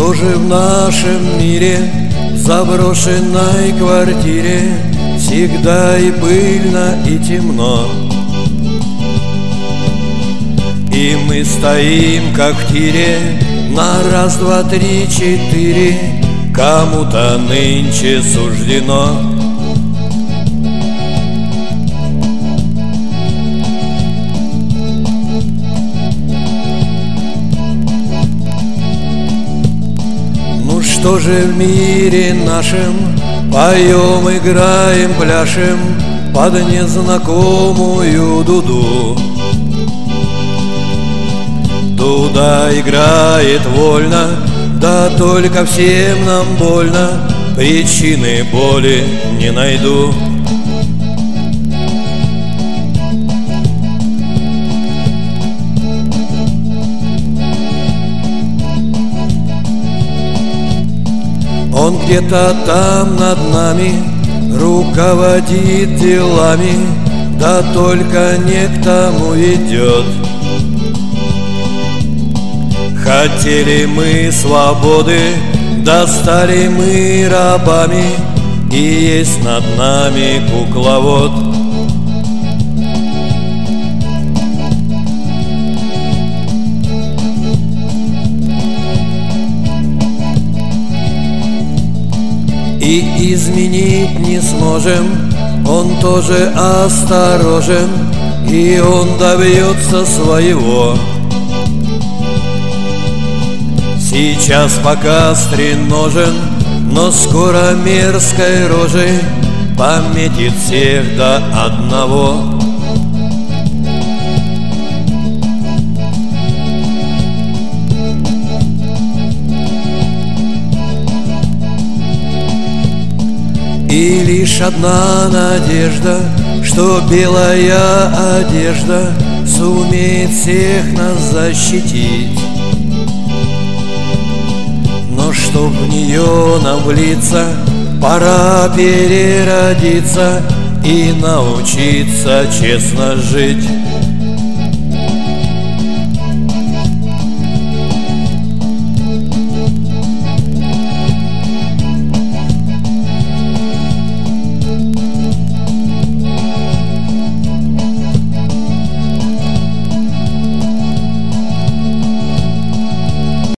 что же в нашем мире, в заброшенной квартире, всегда и пыльно, и темно? И мы стоим, как в тире, на раз, два, три, четыре. Кому-то нынче суждено. Ну что же в мире нашем поем, играем, пляшем под незнакомую дуду? Дуда играет вольно, да только всем нам больно, причины боли не найду. Он где-то там над нами руководит делами, да только не к тому идет. Хотели мы свободы, да стали мы рабами, и есть над нами кукловод. И изменить не сможем, он тоже осторожен, и он добьется своего. Сейчас пока стреножен, но скоро мерзкой рожей пометит всех до одного. И лишь одна надежда, что белая одежда сумеет всех нас защитить. Но чтоб в нее нам влиться, пора переродиться и научиться честно жить.